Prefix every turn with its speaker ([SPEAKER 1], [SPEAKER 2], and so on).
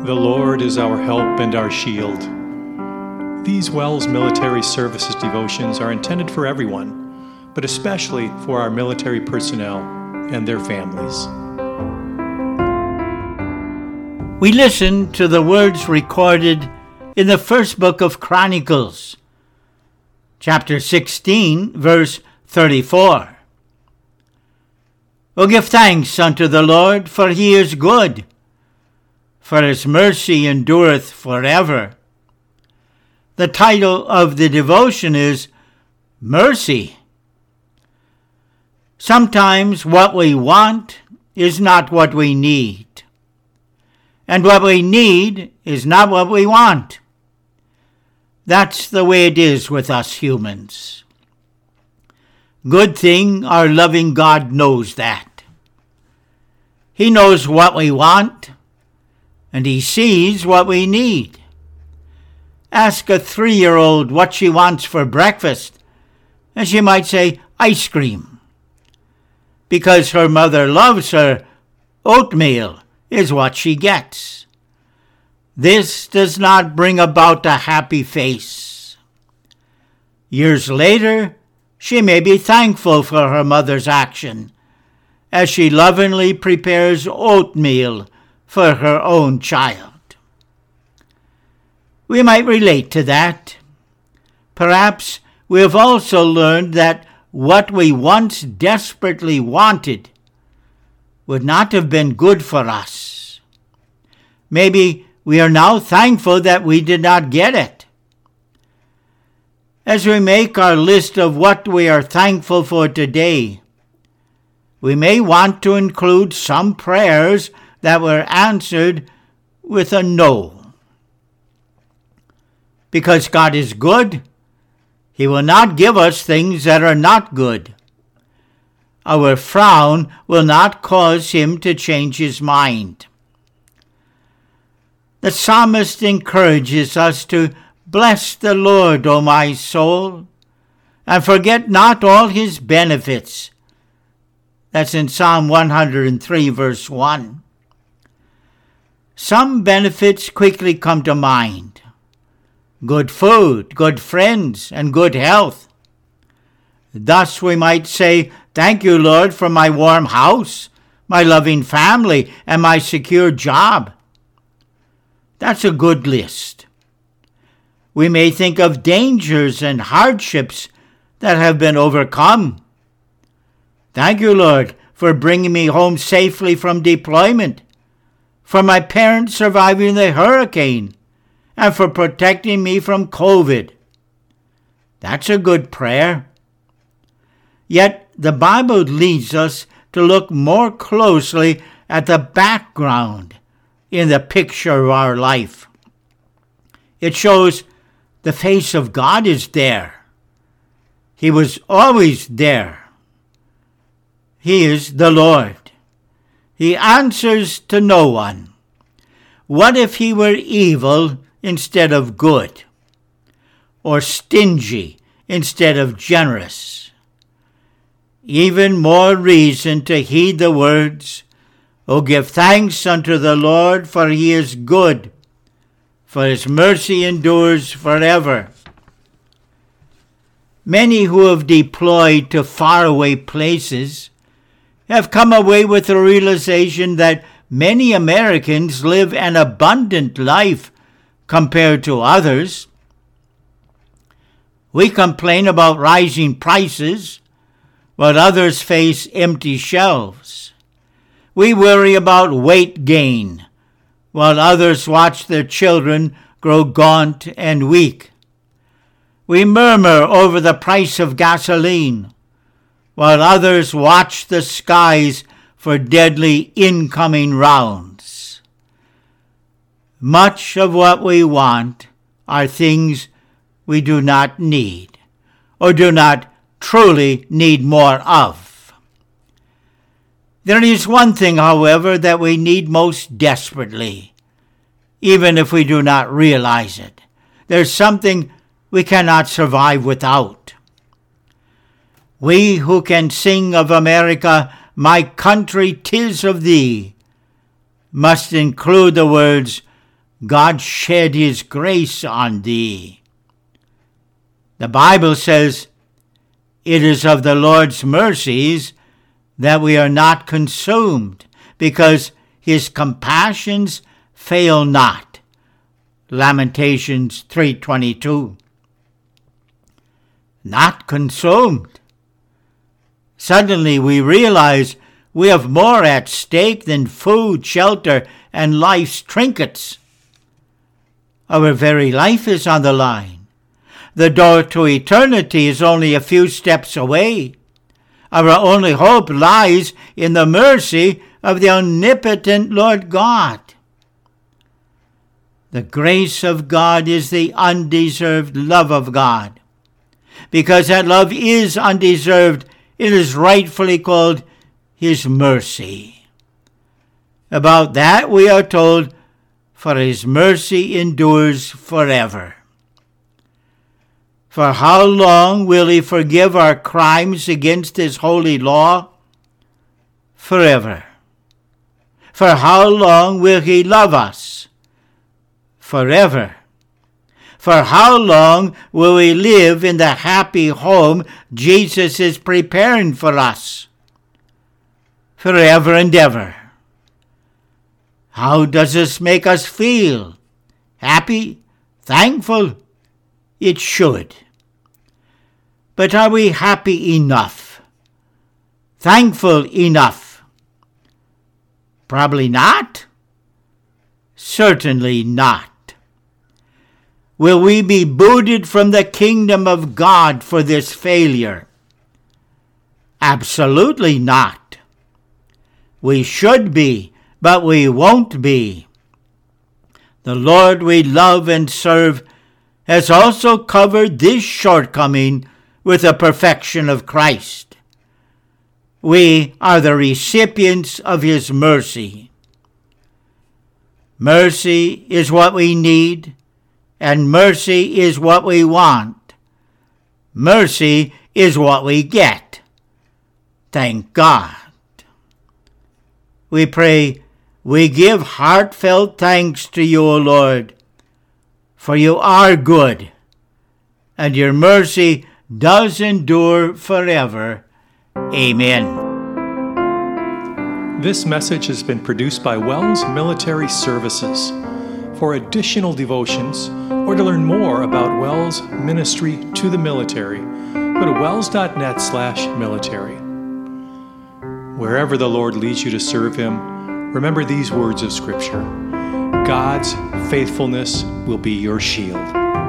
[SPEAKER 1] The Lord is our help and our shield. These WELS Military Services devotions are intended for everyone, but especially for our military personnel and their families.
[SPEAKER 2] We listen to the words recorded in the first book of Chronicles, chapter 16, verse 34. O give thanks unto the Lord, for he is good, for his mercy endureth forever. The title of the devotion is Mercy. Sometimes what we want is not what we need, and what we need is not what we want. That's the way it is with us humans. Good thing our loving God knows that. He knows what we want, and he sees what we need. Ask a 3-year-old what she wants for breakfast, and she might say ice cream. Because her mother loves her, oatmeal is what she gets. This does not bring about a happy face. Years later, she may be thankful for her mother's action, as she lovingly prepares oatmeal for her own child. We might relate to that. Perhaps we have also learned that what we once desperately wanted would not have been good for us. Maybe we are now thankful that we did not get it. As we make our list of what we are thankful for today, we may want to include some prayers that were answered with a no. Because God is good, he will not give us things that are not good. Our frown will not cause him to change his mind. The psalmist encourages us to bless the Lord, O my soul, and forget not all his benefits. That's in Psalm 103, verse 1. Some benefits quickly come to mind. Good food, good friends, and good health. Thus we might say, thank you, Lord, for my warm house, my loving family, and my secure job. That's a good list. We may think of dangers and hardships that have been overcome. Thank you, Lord, for bringing me home safely from deployment, for my parents surviving the hurricane, and for protecting me from COVID. That's a good prayer. Yet the Bible leads us to look more closely at the background in the picture of our life. It shows the face of God is there. He was always there. He is the Lord. He answers to no one. What if he were evil instead of good, or stingy instead of generous? Even more reason to heed the words, O give thanks unto the Lord, for he is good, for his mercy endures forever. Many who have deployed to faraway places have come away with the realization that many Americans live an abundant life compared to others. We complain about rising prices, while others face empty shelves. We worry about weight gain, while others watch their children grow gaunt and weak. We murmur over the price of gasoline, while others watch the skies for deadly incoming rounds. Much of what we want are things we do not need, or do not truly need more of. There is one thing, however, that we need most desperately, even if we do not realize it. There's something we cannot survive without. We who can sing of America, my country, 'tis of thee, must include the words, God shed his grace on thee. The Bible says, it is of the Lord's mercies that we are not consumed, because his compassions fail not. Lamentations 3:22. Not consumed. Suddenly we realize we have more at stake than food, shelter, and life's trinkets. Our very life is on the line. The door to eternity is only a few steps away. Our only hope lies in the mercy of the omnipotent Lord God. The grace of God is the undeserved love of God. Because that love is undeserved, it is rightfully called his mercy. About that we are told, for his mercy endures forever. For how long will he forgive our crimes against his holy law? Forever. For how long will he love us? Forever. For how long will we live in the happy home Jesus is preparing for us? Forever and ever. How does this make us feel? Happy? Thankful? It should. But are we happy enough? Thankful enough? Probably not. Certainly not. Will we be booted from the kingdom of God for this failure? Absolutely not. We should be, but we won't be. The Lord we love and serve has also covered this shortcoming with the perfection of Christ. We are the recipients of his mercy. Mercy is what we need, and mercy is what we want. Mercy is what we get. Thank God. We pray, we give heartfelt thanks to you, O Lord, for you are good, and your mercy does endure forever. Amen.
[SPEAKER 1] This message has been produced by Wells Military Services. For additional devotions, or to learn more about Wells ministry to the military, go to wells.net/military. Wherever the Lord leads you to serve him, remember these words of Scripture. God's faithfulness will be your shield.